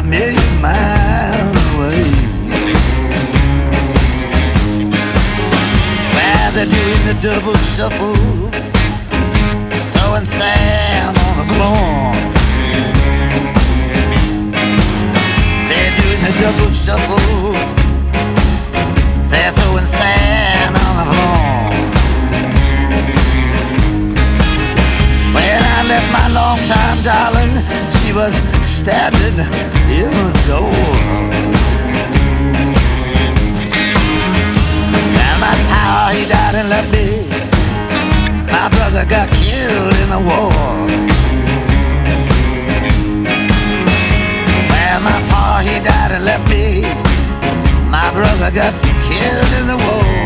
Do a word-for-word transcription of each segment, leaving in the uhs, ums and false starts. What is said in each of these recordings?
million miles away. Where they're doing the double shuffle, throwing sand on the floor. They're doing the double shuffle, they're throwing sand on the floor. When I left my long-time darling, she was standing in the door. And my pa, he died and left me. My brother got killed in the war. When my pa, he died and left me. My brother got killed in the war.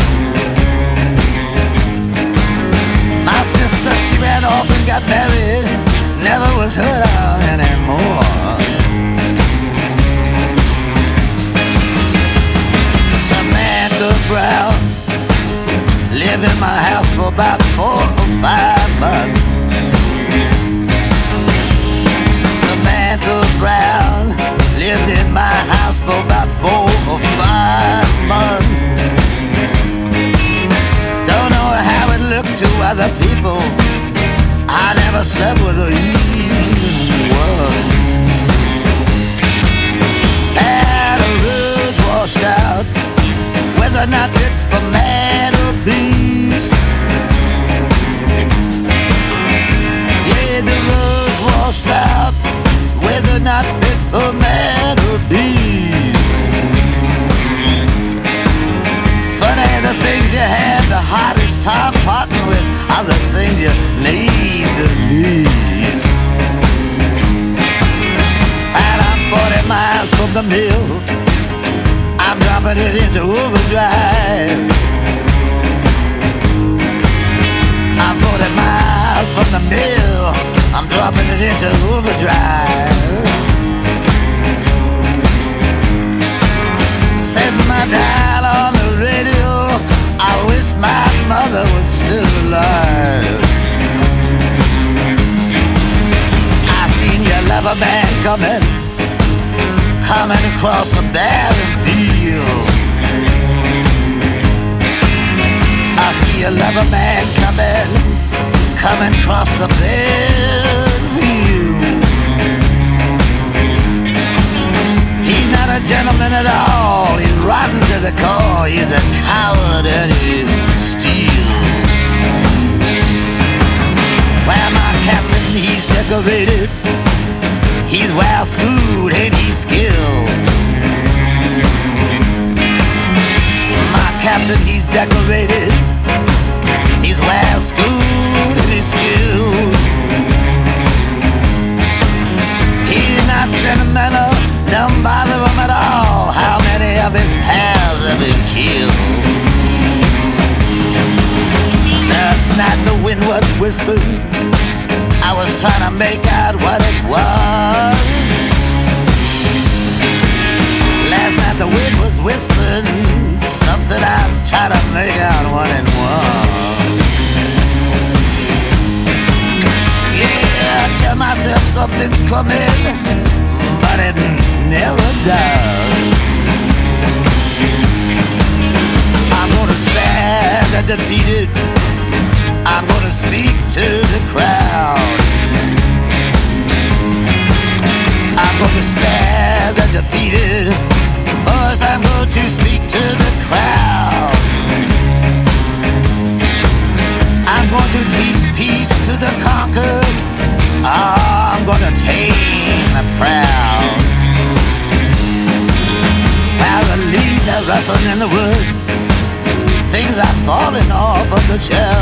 My sister, she ran off and got married, never was heard of anymore. Samantha Brown lived in my house for about four or five months. Samantha Brown lived in my house for about four or five months. Don't know how it looked to other people, I never slept with her even once. Had her roots washed out, whether not fit for man or beast. Yeah, the roots washed out, whether not fit for man or beast. Funny the things you have the hardest time parting with are the things you need the least. And I'm forty miles from the mill, I'm dropping it into overdrive. I'm forty miles from the mill, I'm dropping it into overdrive. Set my dial on the radio, I wish my mother was still alive. I seen your lover man coming, coming across the barren field. I see your lover man coming, coming across the barren field. He's not a gentleman at all, he's rotten to the core, he's a coward and he's steel. Well, my captain, he's decorated, he's well schooled and he's skilled. My captain, he's decorated, he's well schooled and he's skilled. He's not sentimental, don't bother him at all. How many of his pals have been killed? Last night the wind was whispering, I was trying to make out what it was. Last night the wind was whispering something, I was trying to make out what it was. Yeah, I tell myself something's coming, but it never does. I'm gonna spare the defeated, I'm gonna speak to the crowd. I'm gonna spare the defeated, boys, I'm going to speak to the crowd. I'm going to teach peace to the conquered, I'm gonna tame the proud. While the leaves are rustling in the wood, things are falling off of the shelf.